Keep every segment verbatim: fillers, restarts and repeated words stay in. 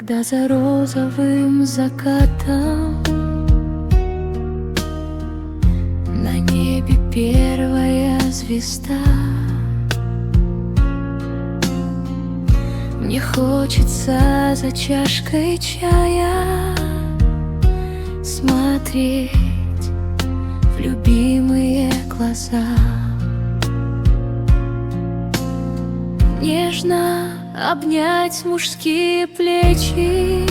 Когда за розовым закатом на небе первая звезда, мне хочется за чашкой чая смотреть в любимые глаза, нежно обнять мужские плечи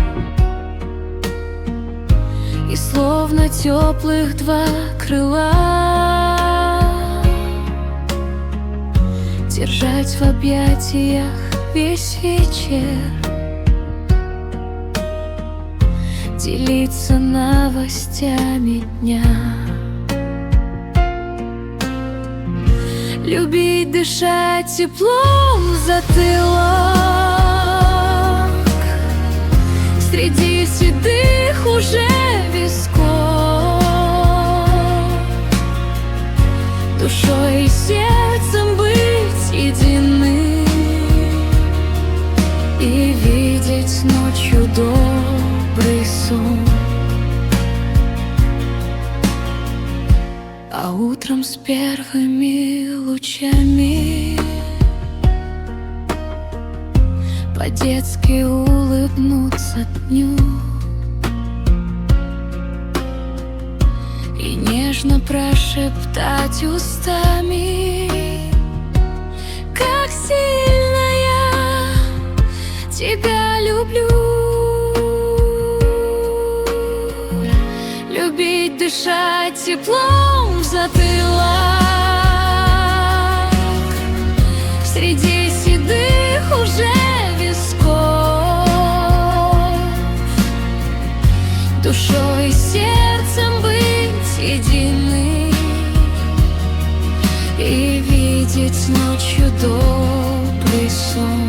и словно теплых два крыла держать в объятиях весь вечер, делиться новостями дня, любить, дышать теплом в затылок среди седых уже висков, душой и сердцем быть едины и видеть ночью добрый сон, а утром с первыми лучами по-детски улыбнуться дню и нежно прошептать устами: как сильно я тебя люблю. Любить, дышать теплом в затылок среди седых уже висков, душой и сердцем быть едины и видеть ночью добрый сон.